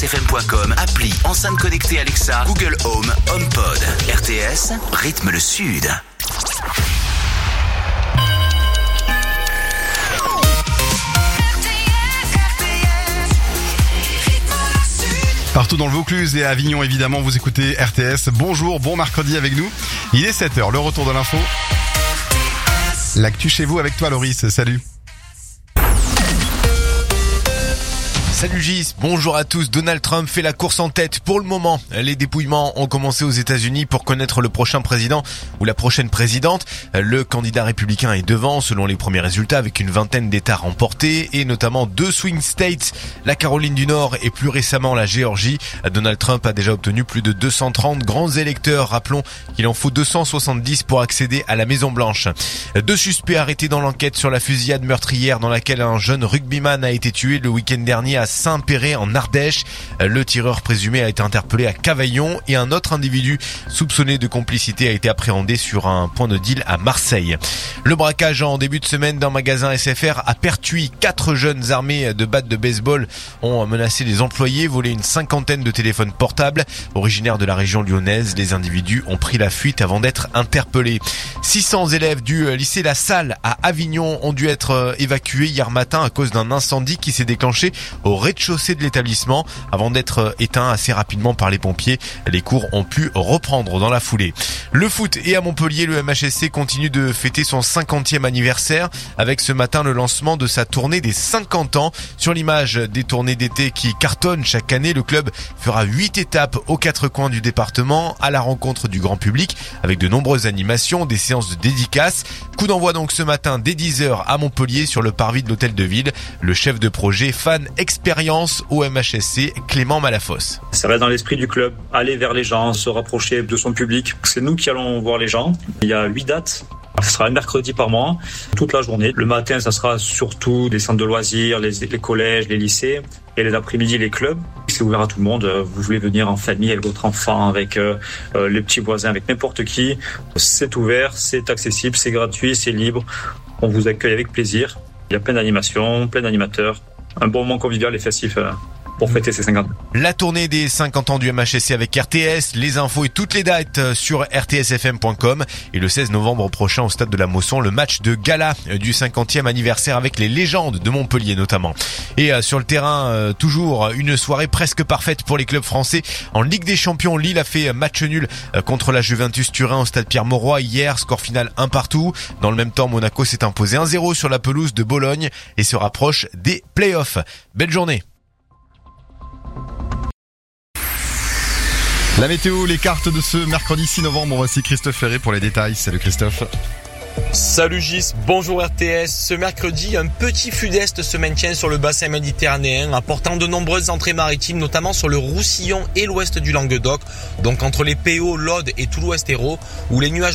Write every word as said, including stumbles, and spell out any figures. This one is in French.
s f m point com, appli, enceinte connectée Alexa, Google Home, HomePod. R T S, rythme le Sud. Partout dans le Vaucluse et à Avignon, évidemment, vous écoutez R T S. Bonjour, bon mercredi avec nous. Il est sept heures, le retour de l'info. L'actu chez vous avec toi, Loris. Salut. Salut Gis, bonjour à tous. Donald Trump fait la course en tête pour le moment. Les dépouillements ont commencé aux États-Unis pour connaître le prochain président ou la prochaine présidente. Le candidat républicain est devant selon les premiers résultats avec une vingtaine d'États remportés et notamment deux swing states, la Caroline du Nord et plus récemment la Géorgie. Donald Trump a déjà obtenu plus de deux cent trente grands électeurs. Rappelons qu'il en faut deux cent soixante-dix pour accéder à la Maison Blanche. Deux suspects arrêtés dans l'enquête sur la fusillade meurtrière dans laquelle un jeune rugbyman a été tué le week-end dernier à Saint-Péret en Ardèche. Le tireur présumé a été interpellé à Cavaillon et un autre individu soupçonné de complicité a été appréhendé sur un point de deal à Marseille. Le braquage en début de semaine d'un magasin S F R à Pertuis. Quatre jeunes armés de battes de baseball ont menacé les employés, volé une cinquantaine de téléphones portables. Originaires de la région lyonnaise, les individus ont pris la fuite avant d'être interpellés. six cents élèves du lycée La Salle à Avignon ont dû être évacués hier matin à cause d'un incendie qui s'est déclenché au rez-de-chaussée de l'établissement avant d'être éteint assez rapidement par les pompiers. Les cours ont pu reprendre dans la foulée. Le foot et à Montpellier, le M H S C continue de fêter son cinquantième anniversaire avec ce matin le lancement de sa tournée des cinquante ans. Sur l'image des tournées d'été qui cartonnent chaque année, le club fera huit étapes aux quatre coins du département à la rencontre du grand public avec de nombreuses animations, des séances de dédicaces. Coup d'envoi donc ce matin dès dix heures à Montpellier sur le parvis de l'hôtel de ville. Le chef de projet Fan Expérience au M H S C, Clément Malafosse. Ça reste dans l'esprit du club, aller vers les gens, se rapprocher de son public. C'est nous qui allons voir les gens. Il y a huit dates. Ce sera un mercredi par mois, toute la journée. Le matin, ça sera surtout des centres de loisirs, les, les collèges, les lycées. Et les après-midi, les clubs. C'est ouvert à tout le monde. Vous voulez venir en famille avec votre enfant, avec euh, les petits voisins, avec n'importe qui. C'est ouvert, c'est accessible, c'est gratuit, c'est libre. On vous accueille avec plaisir. Il y a plein d'animations, plein d'animateurs. Un bon moment convivial et festif euh, pour fêter ces cinquante ans. La tournée des cinquante ans du M H S C avec R T S, les infos et toutes les dates sur r t s f m point com. Et le seize novembre prochain au stade de la Mosson, le match de gala du cinquantième anniversaire avec les légendes de Montpellier notamment. Et euh, sur le terrain, euh, toujours une soirée presque parfaite pour les clubs français. En Ligue des Champions, Lille a fait match nul euh, contre la Juventus Turin au stade Pierre-Mauroy hier, score final un partout. Dans le même temps, Monaco s'est imposé un zéro sur la pelouse de Bologne et se rapproche des playoffs. Belle journée. La météo, les cartes de ce mercredi six novembre. Voici Christophe Ferré pour les détails. Salut Christophe. Salut Gis, bonjour R T S. Ce mercredi, un petit flux d'est se maintient sur le bassin méditerranéen, apportant de nombreuses entrées maritimes, notamment sur le Roussillon et l'ouest du Languedoc, donc entre les P O, l'Aude et tout l'ouest Hérault, où les nuages